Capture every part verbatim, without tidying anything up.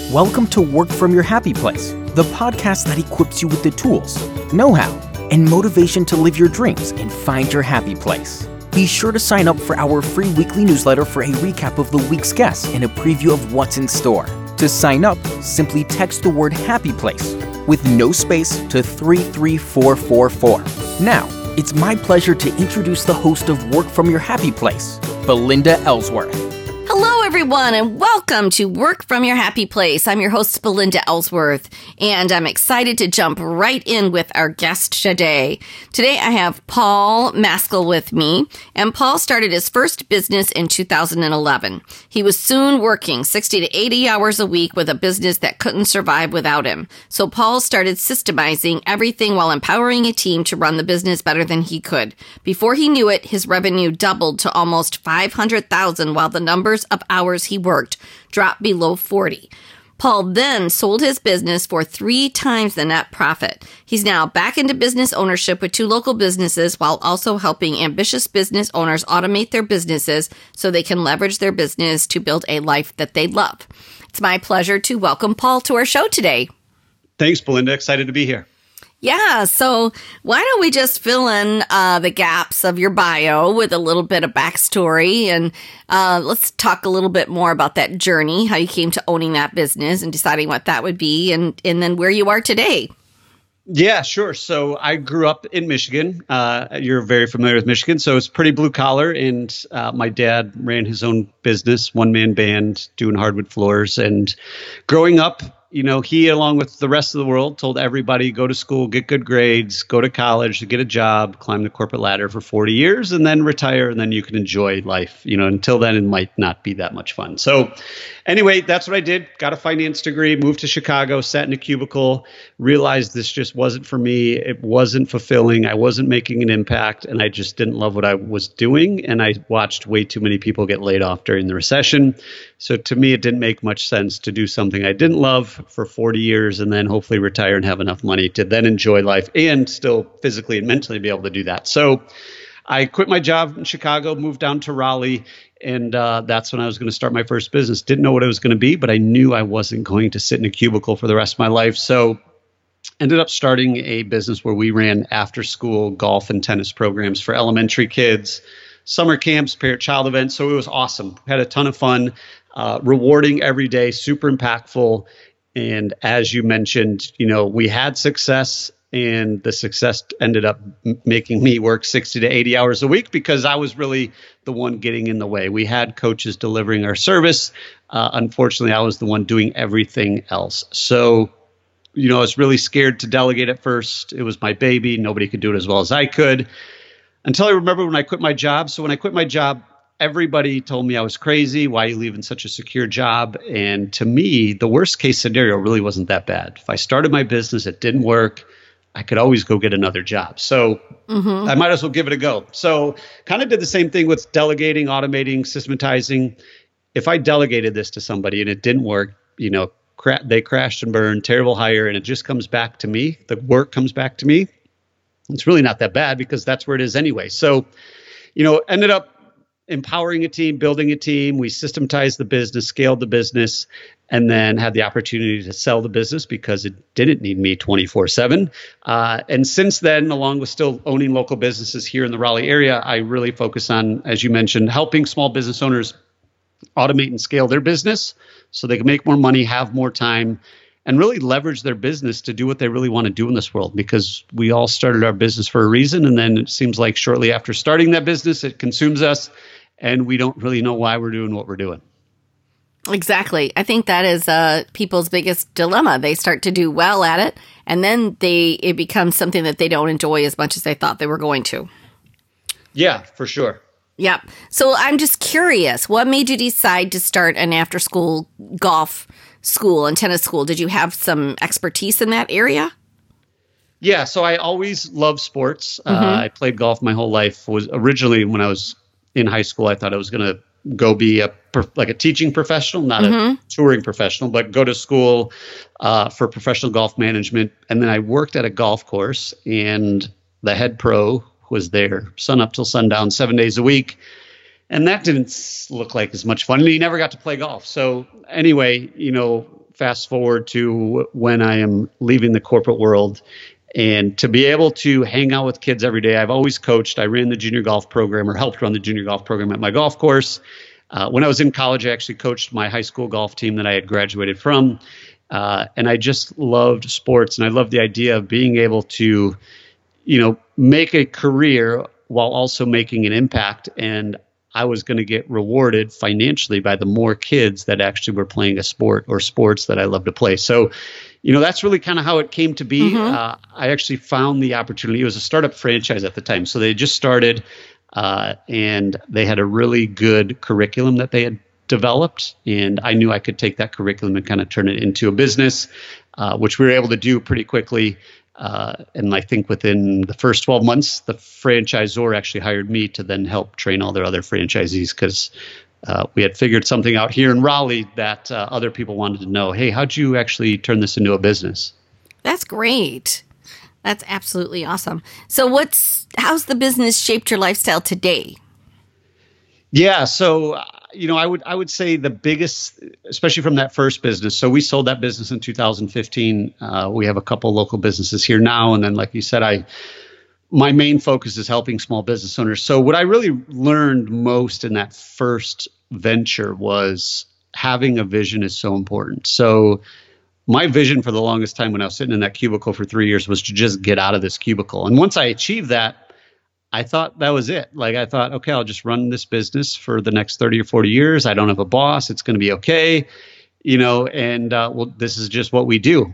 Welcome to Work From Your Happy Place, the podcast that equips you with the tools, know-how, and motivation to live your dreams and find your happy place. Be sure to sign up for our free weekly newsletter for a recap of the week's guests and a preview of what's in store. To sign up, simply text the word Happy Place with no space to three three four four four. Now, it's my pleasure to introduce the host of Work From Your Happy Place, Belinda Ellsworth. Hello, everyone, and welcome to Work From Your Happy Place. I'm your host, Belinda Ellsworth, and I'm excited to jump right in with our guest today. Today, I have Paul Maskell with me, and Paul started his first business in two thousand eleven. He was soon working sixty to eighty hours a week with a business that couldn't survive without him. So Paul started systemizing everything while empowering a team to run the business better than he could. Before he knew it, his revenue doubled to almost five hundred thousand dollars, while the numbers of hours he worked dropped below forty. Paul then sold his business for three times the net profit. He's now back into business ownership with two local businesses while also helping ambitious business owners automate their businesses so they can leverage their business to build a life that they love. It's my pleasure to welcome Paul to our show today. Thanks, Belinda. Excited to be here. Yeah, so why don't we just fill in uh, the gaps of your bio with a little bit of backstory, and uh, let's talk a little bit more about that journey, how you came to owning that business and deciding what that would be, and, and then where you are today. Yeah, sure. So I grew up in Michigan. Uh, you're very familiar with Michigan, so it's pretty blue collar, and uh, my dad ran his own business, one-man band, doing hardwood floors, and growing up, you know, he, along with the rest of the world, told everybody, go to school, get good grades, go to college, get a job, climb the corporate ladder for forty years, and then retire, and then you can enjoy life. You know, until then, it might not be that much fun. So anyway, that's what I did. Got a finance degree, moved to Chicago, sat in a cubicle, realized this just wasn't for me. It wasn't fulfilling. I wasn't making an impact, and I just didn't love what I was doing. And I watched way too many people get laid off during the recession. So to me, it didn't make much sense to do something I didn't love for forty years and then hopefully retire and have enough money to then enjoy life and still physically and mentally be able to do that. So I quit my job in Chicago, moved down to Raleigh, and uh, that's when I was going to start my first business. Didn't know what it was going to be, but I knew I wasn't going to sit in a cubicle for the rest of my life. So ended up starting a business where we ran after school golf and tennis programs for elementary kids, summer camps, parent-child events. So it was awesome. Had a ton of fun, uh, rewarding every day, super impactful. And as you mentioned, you know, we had success, and the success ended up m- making me work sixty to eighty hours a week because I was really the one getting in the way. We had coaches delivering our service. Uh, unfortunately, I was the one doing everything else. So, you know, I was really scared to delegate at first. It was my baby. Nobody could do it as well as I could, until I remember when I quit my job. So when I quit my job, everybody told me I was crazy. Why are you leaving such a secure job? And to me, the worst case scenario really wasn't that bad. If I started my business, it didn't work, I could always go get another job. So mm-hmm. I might as well give it a go. So kind of did the same thing with delegating, automating, systematizing. If I delegated this to somebody and it didn't work, you know, cra- they crashed and burned, terrible hire, and it just comes back to me. The work comes back to me. It's really not that bad because that's where it is anyway. So, you know, ended up empowering a team, building a team. We systematized the business, scaled the business, and then had the opportunity to sell the business because it didn't need me twenty-four seven. Uh, and since then, along with still owning local businesses here in the Raleigh area, I really focus on, as you mentioned, helping small business owners automate and scale their business so they can make more money, have more time, and really leverage their business to do what they really want to do in this world, because we all started our business for a reason. And then it seems like shortly after starting that business, it consumes us, and we don't really know why we're doing what we're doing. Exactly. I think that is uh, people's biggest dilemma. They start to do well at it, and then they it becomes something that they don't enjoy as much as they thought they were going to. Yeah, for sure. Yeah. So I'm just curious, what made you decide to start an after-school golf school and tennis school? Did you have some expertise in that area? Yeah. So I always loved sports. Mm-hmm. Uh, I played golf my whole life. Was originally when I was in high school, I thought I was going to go be a like a teaching professional, not mm-hmm. a touring professional, but go to school uh, for professional golf management. And then I worked at a golf course, and the head pro was there sun up till sundown, seven days a week. And that didn't look like as much fun. And he never got to play golf. So anyway, you know, fast forward to when I am leaving the corporate world, and to be able to hang out with kids every day. I've always coached. I ran the junior golf program, or helped run the junior golf program at my golf course. Uh, when I was in college, I actually coached my high school golf team that I had graduated from. Uh, and I just loved sports, and I loved the idea of being able to, you know, make a career while also making an impact. And I was going to get rewarded financially by the more kids that actually were playing a sport or sports that I love to play. So, you know, that's really kind of how it came to be. Mm-hmm. Uh, I actually found the opportunity. It was a startup franchise at the time. So they just started, uh, and they had a really good curriculum that they had developed. And I knew I could take that curriculum and kind of turn it into a business, uh, which we were able to do pretty quickly. Uh, and I think within the first twelve months, the franchisor actually hired me to then help train all their other franchisees, because uh, we had figured something out here in Raleigh that uh, other people wanted to know. Hey, how'd you actually turn this into a business? That's great. That's absolutely awesome. So what's how's the business shaped your lifestyle today? Yeah, so uh, you know, I would I would say the biggest, especially from that first business. So we sold that business in two thousand fifteen. Uh, we have a couple local businesses here now, and then, like you said, I my main focus is helping small business owners. So what I really learned most in that first venture was having a vision is so important. So my vision for the longest time when I was sitting in that cubicle for three years was to just get out of this cubicle. And once I achieved that, I thought that was it. Like, I thought, okay, I'll just run this business for the next thirty or forty years. I don't have a boss. It's going to be okay. You know, and uh, well, this is just what we do,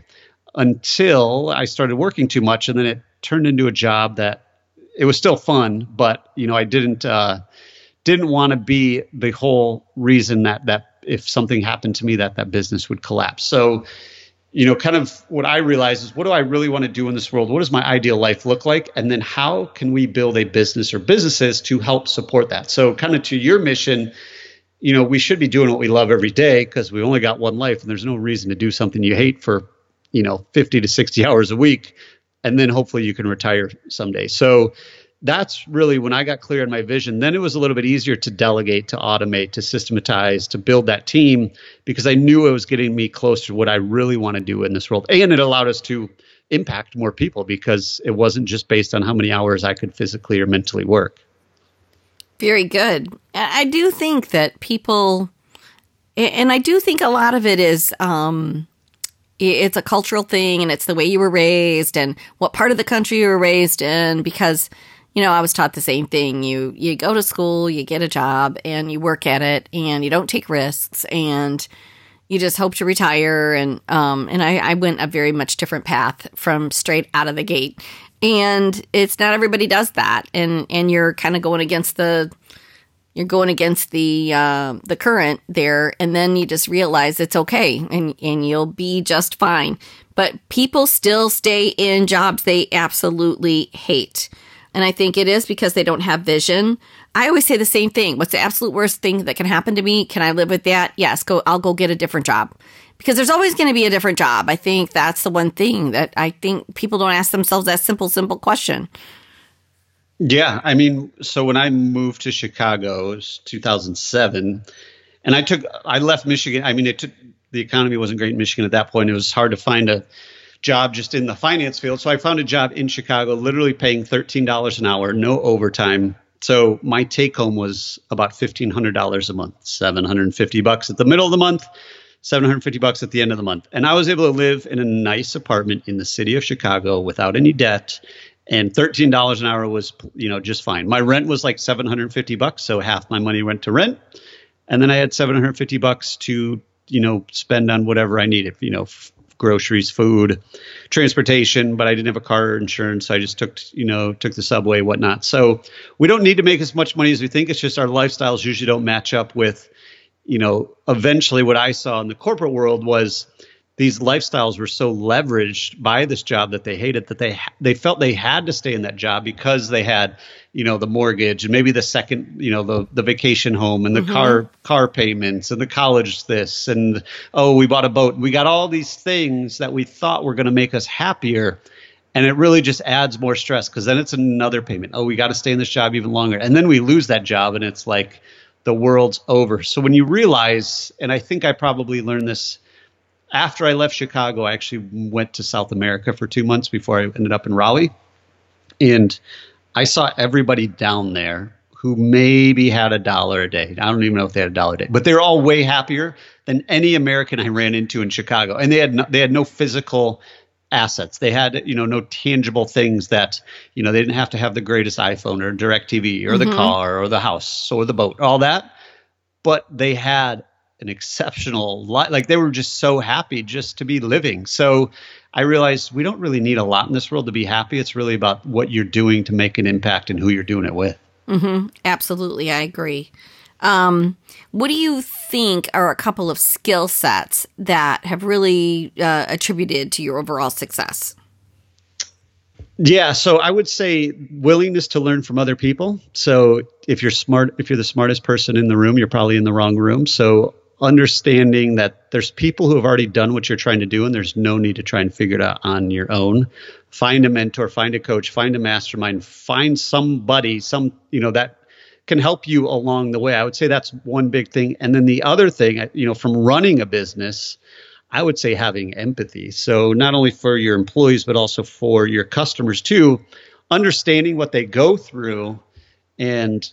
until I started working too much. And then it turned into a job that it was still fun, but, you know, I didn't, uh, didn't want to be the whole reason that, that if something happened to me, that that business would collapse. So, you know, kind of what I realized is, what do I really want to do in this world? What does my ideal life look like? And then how can we build a business or businesses to help support that? So kind of to your mission, you know, we should be doing what we love every day, because we only got one life, and there's no reason to do something you hate for, you know, fifty to sixty hours a week. And then hopefully you can retire someday. So that's really when I got clear on my vision. Then it was a little bit easier to delegate, to automate, to systematize, to build that team, because I knew it was getting me closer to what I really want to do in this world. And it allowed us to impact more people, because it wasn't just based on how many hours I could physically or mentally work. Very good. I do think that people, and I do think a lot of it is, um, it's a cultural thing, and it's the way you were raised and what part of the country you were raised in. Because, you know, I was taught the same thing. You you go to school, you get a job, and you work at it, and you don't take risks, and you just hope to retire. And um and I, I went a very much different path from straight out of the gate. And it's not everybody does that, and and you're kind of going against the. You're going against the uh, the current there, and then you just realize it's okay, and, and you'll be just fine. But people still stay in jobs they absolutely hate. And I think it is because they don't have vision. I always say the same thing. What's the absolute worst thing that can happen to me? Can I live with that? Yes, go. I'll go get a different job. Because there's always going to be a different job. I think that's the one thing that I think people don't ask themselves that simple, simple question. Yeah, I mean, so when I moved to Chicago, it was two thousand seven, and I took, I left Michigan. I mean, it took, the economy wasn't great in Michigan at that point. It was hard to find a job just in the finance field. So I found a job in Chicago, literally paying thirteen dollars an hour, no overtime. So my take home was about fifteen hundred dollars a month, seven hundred fifty bucks at the middle of the month, seven hundred fifty bucks at the end of the month. And I was able to live in a nice apartment in the city of Chicago without any debt. And thirteen dollars an hour was, you know, just fine. My rent was like seven hundred fifty bucks. So half my money went to rent. And then I had seven hundred fifty bucks to, you know, spend on whatever I needed, you know, f- groceries, food, transportation, but I didn't have a car insurance. So I just took, you know, took the subway, whatnot. So we don't need to make as much money as we think. It's just our lifestyles usually don't match up with, you know, eventually what I saw in the corporate world was these lifestyles were so leveraged by this job that they hated, that they they felt they had to stay in that job because they had, you know, the mortgage and maybe the second, you know, the the vacation home and the mm-hmm. car car payments and the college this and, oh, we bought a boat. We got all these things that we thought were going to make us happier. And it really just adds more stress, because then it's another payment. Oh, we got to stay in this job even longer. And then we lose that job and it's like the world's over. So when you realize, and I think I probably learned this after I left Chicago, I actually went to South America for two months before I ended up in Raleigh. And I saw everybody down there who maybe had a dollar a day. I don't even know if they had a dollar a day, but they were all way happier than any American I ran into in Chicago. And they had no, they had no physical assets. They had, you know, no tangible things that, you know, they didn't have to have the greatest iPhone or DirecTV or mm-hmm. the car or the house or the boat, all that. But they had an exceptional life. Like they were just so happy just to be living. So I realized we don't really need a lot in this world to be happy. It's really about what you're doing to make an impact and who you're doing it with. Mm-hmm. Absolutely. I agree. Um, what do you think are a couple of skill sets that have really uh, attributed to your overall success? Yeah, so I would say willingness to learn from other people. So if you're smart, if you're the smartest person in the room, you're probably in the wrong room. So understanding that there's people who have already done what you're trying to do, and there's no need to try and figure it out on your own. Find a mentor, find a coach, find a mastermind, find somebody, some, you know, that can help you along the way. I would say that's one big thing. And then the other thing, you know, from running a business, I would say having empathy. So not only for your employees, but also for your customers too, understanding what they go through and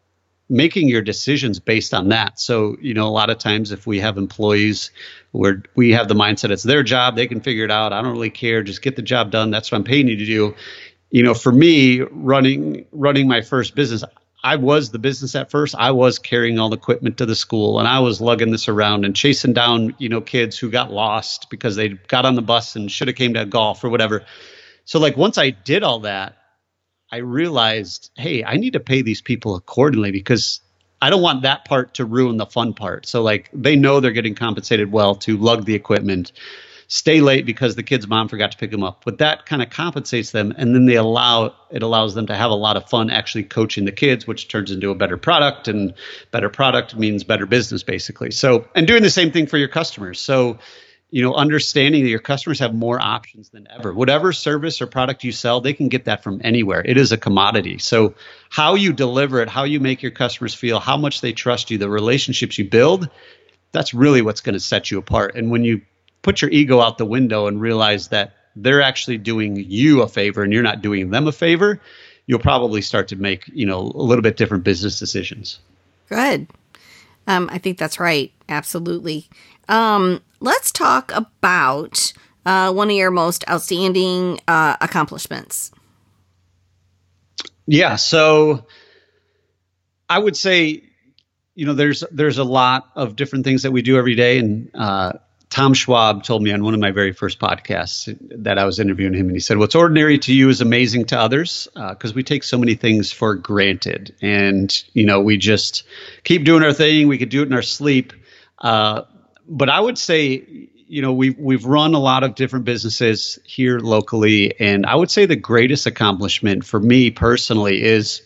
making your decisions based on that. So, you know, a lot of times if we have employees where we have the mindset, it's their job, they can figure it out. I don't really care. Just get the job done. That's what I'm paying you to do. You know, for me, running, running my first business, I was the business at first. I was carrying all the equipment to the school, and I was lugging this around and chasing down, you know, kids who got lost because they got on the bus and should have came to golf or whatever. So like once I did all that, I realized, hey, I need to pay these people accordingly because I don't want that part to ruin the fun part. So like they know they're getting compensated well to lug the equipment, stay late because the kid's mom forgot to pick them up. But that kind of compensates them. And then they allow, it allows them to have a lot of fun actually coaching the kids, which turns into a better product, and better product means better business basically. So, and doing the same thing for your customers. So, you know, understanding that your customers have more options than ever. Whatever service or product you sell, they can get that from anywhere. It is a commodity. So how you deliver it, how you make your customers feel, how much they trust you, the relationships you build, that's really what's going to set you apart. And when you put your ego out the window and realize that they're actually doing you a favor and you're not doing them a favor, you'll probably start to make, you know, a little bit different business decisions. Good. Um, I think that's right. Absolutely. Um, let's talk about uh, one of your most outstanding uh, accomplishments. Yeah. So I would say, you know, there's there's a lot of different things that we do every day. And uh, Tom Schwab told me on one of my very first podcasts that I was interviewing him, and he said, what's ordinary to you is amazing to others, because uh, we take so many things for granted. And, you know, we just keep doing our thing. We could do it in our sleep. Uh, but I would say, you know, we've, we've run a lot of different businesses here locally. And I would say the greatest accomplishment for me personally is,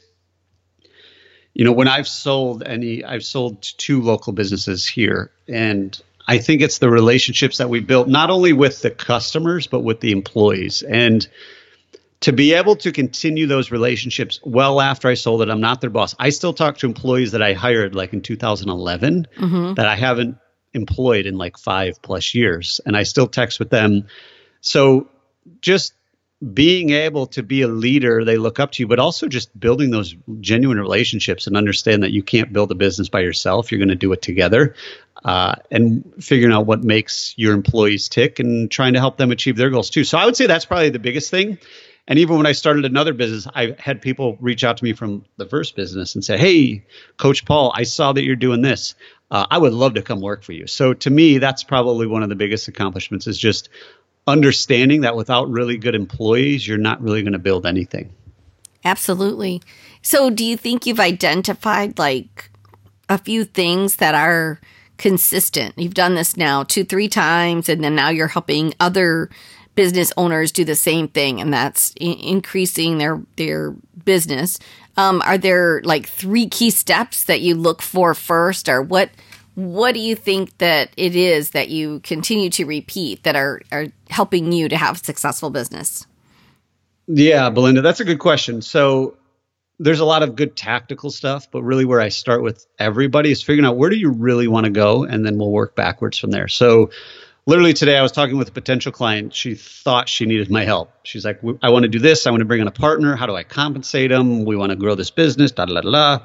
you know, when I've sold any, I've sold two local businesses here, and I think it's the relationships that we built, not only with the customers, but with the employees. And to be able to continue those relationships well after I sold it, I'm not their boss. I still talk to employees that I hired like in two thousand eleven mm-hmm. that I haven't employed in like five plus years. And I still text with them. So just being able to be a leader, they look up to you, but also just building those genuine relationships and understand that you can't build a business by yourself. You're going to do it together, uh, and figuring out what makes your employees tick and trying to help them achieve their goals too. So I would say that's probably the biggest thing. And even when I started another business, I had people reach out to me from the first business and say, hey, Coach Paul, I saw that you're doing this. Uh, I would love to come work for you. So to me, that's probably one of the biggest accomplishments, is just understanding that without really good employees, you're not really going to build anything. Absolutely. So do you think you've identified like a few things that are consistent? You've done this now two, three times, and then now you're helping other business owners do the same thing, and that's I- increasing their, their business. Um, are there like three key steps that you look for first, or what What do you think that it is that you continue to repeat that are, are helping you to have a successful business? Yeah, Belinda, that's a good question. So there's a lot of good tactical stuff, but really where I start with everybody is figuring out where do you really want to go, and then we'll work backwards from there. So literally today I was talking with a potential client. She thought she needed my help. She's like, I want to do this. I want to bring in a partner. How do I compensate them? We want to grow this business, da, da, da, da.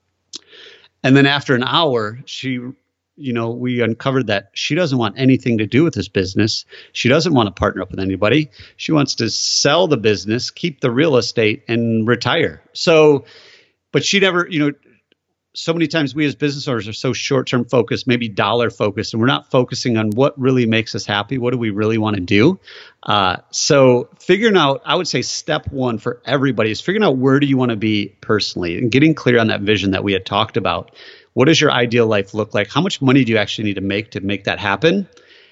And then after an hour, she, you know, we uncovered that she doesn't want anything to do with this business. She doesn't want to partner up with anybody. She wants to sell the business, keep the real estate, and retire. So, but she never, you know, so many times we as business owners are so short-term focused, maybe dollar focused, and we're not focusing on what really makes us happy. What do we really want to do? Uh, so figuring out, I would say step one for everybody is figuring out where do you want to be personally and getting clear on that vision that we had talked about. What does your ideal life look like? How much money do you actually need to make to make that happen?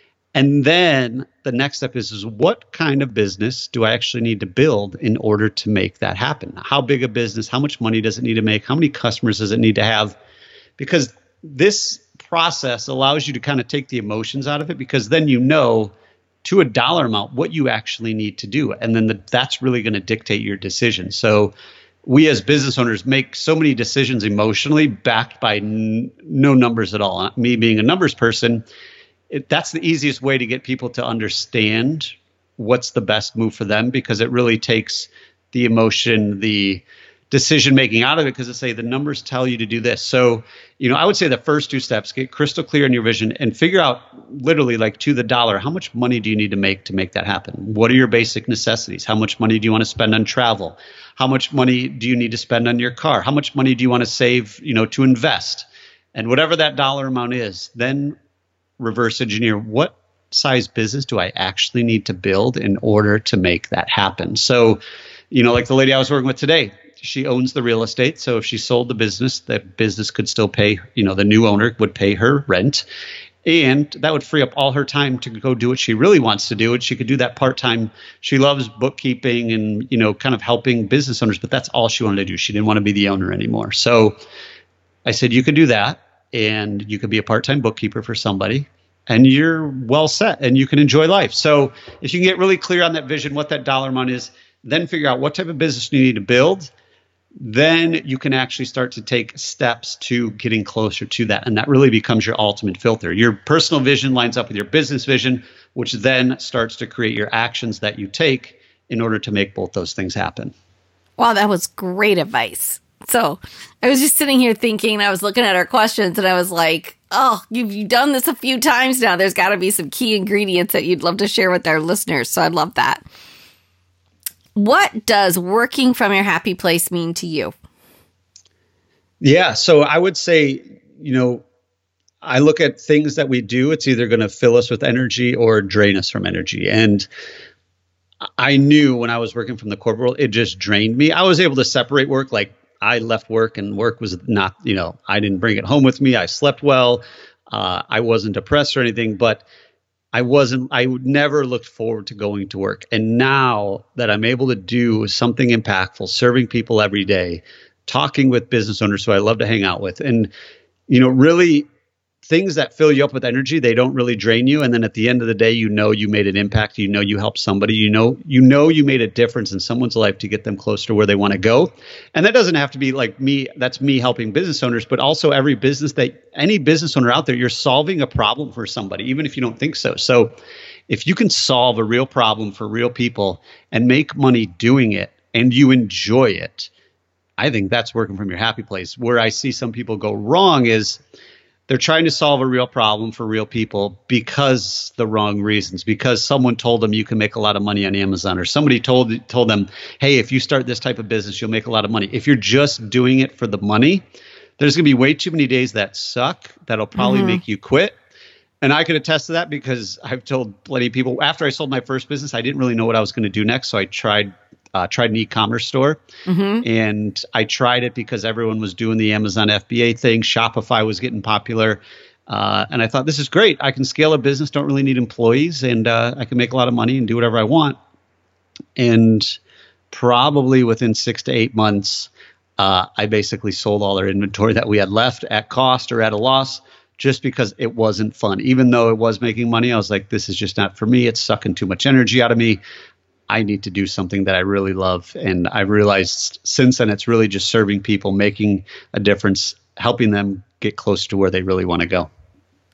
And then the next step is, is what kind of business do I actually need to build in order to make that happen? How big a business? How much money does it need to make? How many customers does it need to have? Because this process allows you to kind of take the emotions out of it, because then you know to a dollar amount what you actually need to do. And then the, that's really going to dictate your decision. So we as business owners make so many decisions emotionally backed by n- no numbers at all. Me being a numbers person, It, that's the easiest way to get people to understand what's the best move for them, because it really takes the emotion, the decision making out of it, because they say the numbers tell you to do this. So, you know, I would say the first two steps, get crystal clear in your vision and figure out literally like to the dollar, how much money do you need to make to make that happen? What are your basic necessities? How much money do you want to spend on travel? How much money do you need to spend on your car? How much money do you want to save, you know, to invest? And whatever that dollar amount is, then reverse engineer what size business do I actually need to build in order to make that happen. So, you know, like the lady I was working with today, she owns the real estate. So if she sold the business, that business could still pay, you know, the new owner would pay her rent. And that would free up all her time to go do what she really wants to do. And she could do that part-time. She loves bookkeeping and, you know, kind of helping business owners, but that's all she wanted to do. She didn't want to be the owner anymore. So I said, you could do that. And you could be a part-time bookkeeper for somebody, and you're well set and you can enjoy life. So if you can get really clear on that vision, what that dollar amount is, then figure out what type of business you need to build, then you can actually start to take steps to getting closer to that. And that really becomes your ultimate filter. Your personal vision lines up with your business vision, which then starts to create your actions that you take in order to make both those things happen. Wow, that was great advice. So I was just sitting here thinking, I was looking at our questions and I was like, oh, you've, you've done this a few times now. There's got to be some key ingredients that you'd love to share with our listeners. So I love that. What does working from your happy place mean to you? Yeah, so I would say, you know, I look at things that we do, it's either going to fill us with energy or drain us from energy. And I knew when I was working from the corporate world, it just drained me. I was able to separate work, like I left work and work was not, you know, I didn't bring it home with me. I slept well. Uh, I wasn't depressed or anything, but I wasn't, I would never looked forward to going to work. And now that I'm able to do something impactful, serving people every day, talking with business owners who I love to hang out with, and, you know, really things that fill you up with energy, they don't really drain you. And then at the end of the day, you know, you made an impact, you know, you helped somebody, you know, you know, you made a difference in someone's life to get them closer to where they want to go. And that doesn't have to be like me. That's me helping business owners, but also every business that any business owner out there, you're solving a problem for somebody, even if you don't think so. So if you can solve a real problem for real people and make money doing it and you enjoy it, I think that's working from your happy place. Where I see some people go wrong is they're trying to solve a real problem for real people because the wrong reasons, because someone told them you can make a lot of money on Amazon, or somebody told told them, hey, if you start this type of business, you'll make a lot of money. If you're just doing it for the money, there's going to be way too many days that suck that'll probably mm-hmm. make you quit. And I can attest to that because I've told plenty of people, after I sold my first business, I didn't really know what I was going to do next. So I tried Uh, tried an e-commerce store, mm-hmm. and I tried it because everyone was doing the Amazon F B A thing. Shopify was getting popular. Uh, and I thought, this is great. I can scale a business, don't really need employees, and uh, I can make a lot of money and do whatever I want. And probably within six to eight months, uh, I basically sold all our inventory that we had left at cost or at a loss, just because it wasn't fun. Even though it was making money, I was like, this is just not for me. It's sucking too much energy out of me. I need to do something that I really love. And I realized since then, it's really just serving people, making a difference, helping them get close to where they really want to go.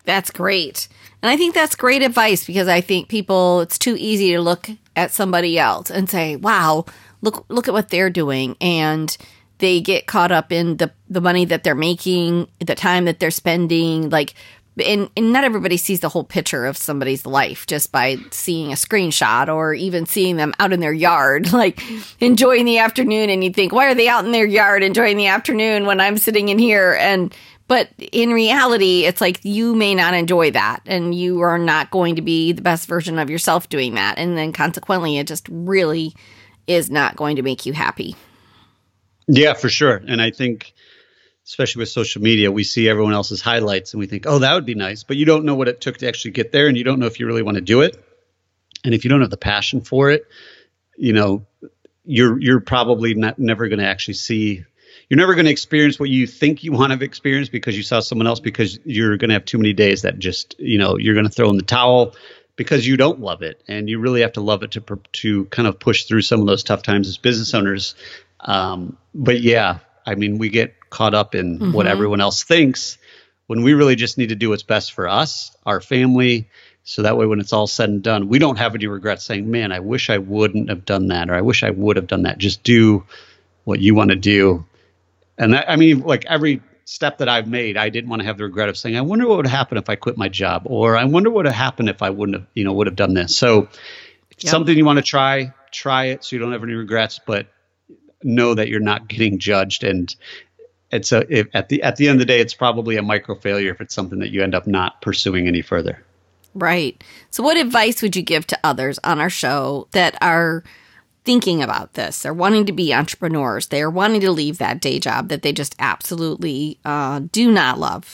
That's great. And I think that's great advice because I think people, it's too easy to look at somebody else and say, wow, look look at what they're doing. And they get caught up in the, the money that they're making, the time that they're spending. Like, and, and not everybody sees the whole picture of somebody's life just by seeing a screenshot or even seeing them out in their yard, like enjoying the afternoon. And you think, why are they out in their yard enjoying the afternoon when I'm sitting in here? And But in reality, it's like you may not enjoy that and you are not going to be the best version of yourself doing that. And then consequently, it just really is not going to make you happy. Yeah, for sure. And I think, especially with social media, we see everyone else's highlights and we think, oh, that would be nice. But you don't know what it took to actually get there. And you don't know if you really want to do it. And if you don't have the passion for it, you know, you're you're probably not never going to actually see. You're never going to experience what you think you want to experience because you saw someone else, because you're going to have too many days that just, you know, you're going to throw in the towel because you don't love it. And you really have to love it to to kind of push through some of those tough times as business owners. Um, but yeah, I mean, we get caught up in mm-hmm. what everyone else thinks when we really just need to do what's best for us, our family. So that way, when it's all said and done, we don't have any regrets saying, man, I wish I wouldn't have done that, or I wish I would have done that. Just do what you want to do. And that, I mean, like every step that I've made, I didn't want to have the regret of saying, I wonder what would happen if I quit my job, or I wonder what would have happened if I wouldn't have, you know, would have done this. So if yep. something you want to try, try it so you don't have any regrets, but know that you're not getting judged. And it's a, if, at the, at the end of the day, it's probably a micro failure if it's something that you end up not pursuing any further. Right. So what advice would you give to others on our show that are thinking about this? They're wanting to be entrepreneurs. They're wanting to leave that day job that they just absolutely uh, do not love.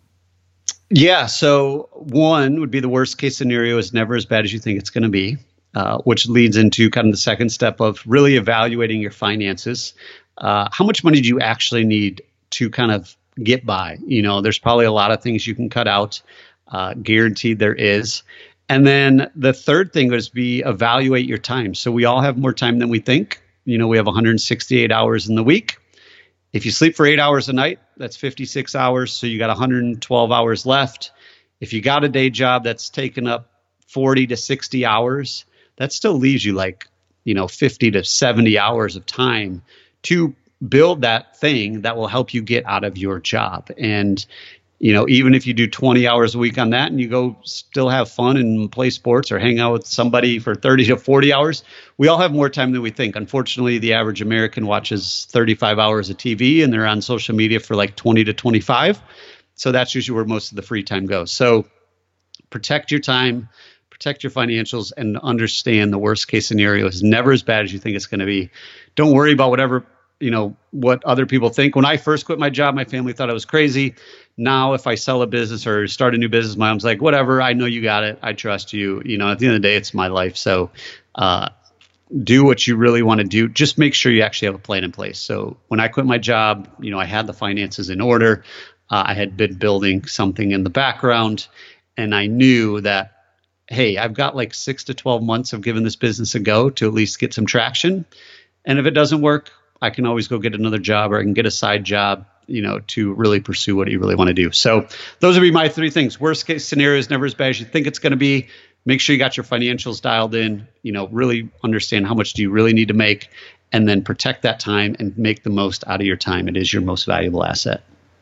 Yeah. So one would be the worst case scenario is never as bad as you think it's going to be, uh, which leads into kind of the second step of really evaluating your finances. Uh, how much money do you actually need to kind of get by? You know, there's probably a lot of things you can cut out. Uh, guaranteed there is. And then the third thing is be evaluate your time. So we all have more time than we think. You know, we have one hundred sixty-eight hours in the week. If you sleep for eight hours a night, that's fifty-six hours. So you got one hundred twelve hours left. If you got a day job that's taken up forty to sixty hours, that still leaves you like, you know, fifty to seventy hours of time to build that thing that will help you get out of your job. And you know, even if you do twenty hours a week on that and you go still have fun and play sports or hang out with somebody for thirty to forty hours, we all have more time than we think. Unfortunately, the average American watches thirty-five hours of T V and they're on social media for like twenty to twenty-five. So that's usually where most of the free time goes. So protect your time, protect your financials, and understand the worst case scenario is never as bad as you think it's going to be. Don't worry about whatever, you know, what other people think. When I first quit my job, my family thought I was crazy. Now, if I sell a business or start a new business, my mom's like, whatever, I know you got it. I trust you. You know, at the end of the day, it's my life. So uh, do what you really want to do. Just make sure you actually have a plan in place. So when I quit my job, you know, I had the finances in order. Uh, I had been building something in the background, and I knew that, hey, I've got like six to twelve months of giving this business a go to at least get some traction. And if it doesn't work, I can always go get another job, or I can get a side job, you know, to really pursue what you really want to do. So those would be my three things. Worst case scenario is never as bad as you think it's going to be. Make sure you got your financials dialed in, you know, really understand how much do you really need to make, and then protect that time and make the most out of your time. It is your most valuable asset.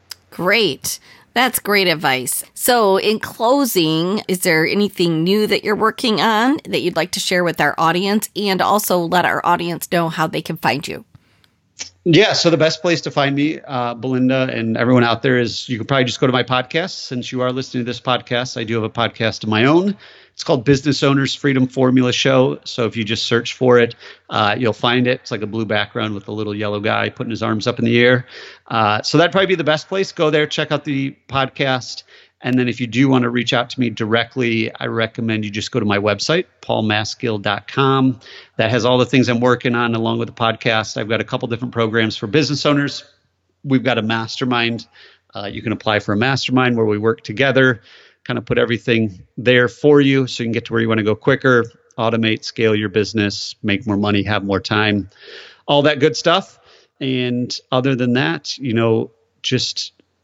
Great. That's great advice. So in closing, is there anything new that you're working on that you'd like to share with our audience, and also let our audience know how they can find you? Yeah, so the best place to find me, uh, Belinda, and everyone out there is you can probably just go to my podcast. Since you are listening to this podcast, I do have a podcast of my own. It's called Business Owners Freedom Formula Show. So if you just search for it, uh, you'll find it. It's like a blue background with a little yellow guy putting his arms up in the air. Uh, so that'd probably be the best place. Go there, check out the podcast. And then if you do want to reach out to me directly, I recommend you just go to my website, paul maskill dot com. That has all the things I'm working on along with the podcast. I've got a couple different programs for business owners. We've got a mastermind. Uh, you can apply for a mastermind where we work together, kind of put everything there for you so you can get to where you want to go quicker, automate, scale your business, make more money, have more time, all that good stuff. And other than that, you know, just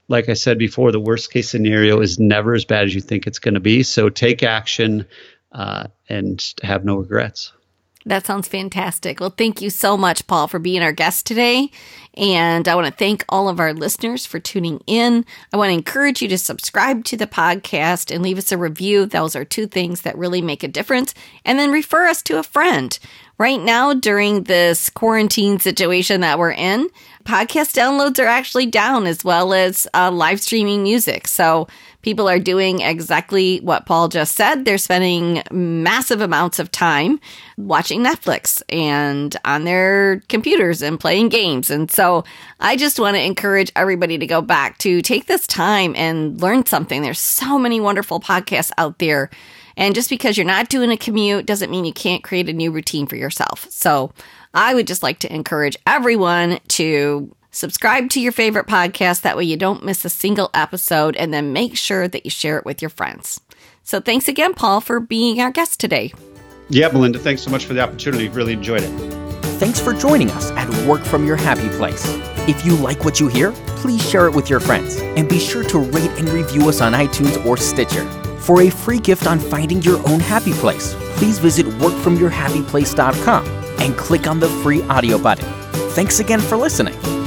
like I said before, the worst case scenario is never as bad as you think it's going to be. So take action uh, and have no regrets. That sounds fantastic. Well, thank you so much, Paul, for being our guest today. And I want to thank all of our listeners for tuning in. I want to encourage you to subscribe to the podcast and leave us a review. Those are two things that really make a difference. And then refer us to a friend. Right now, during this quarantine situation that we're in, podcast downloads are actually down, as well as uh, live streaming music. So people are doing exactly what Paul just said. They're spending massive amounts of time watching Netflix and on their computers and playing games. And so I just want to encourage everybody to go back to take this time and learn something. There's so many wonderful podcasts out there. And just because you're not doing a commute doesn't mean you can't create a new routine for yourself. So I would just like to encourage everyone to subscribe to your favorite podcast. That way you don't miss a single episode, and then make sure that you share it with your friends. So thanks again, Paul, for being our guest today. Yeah, Belinda, thanks so much for the opportunity. Really enjoyed it. Thanks for joining us at Work From Your Happy Place. If you like what you hear, please share it with your friends, and be sure to rate and review us on iTunes or Stitcher. For a free gift on finding your own happy place, please visit work from your happy place dot com and click on the free audio button. Thanks again for listening.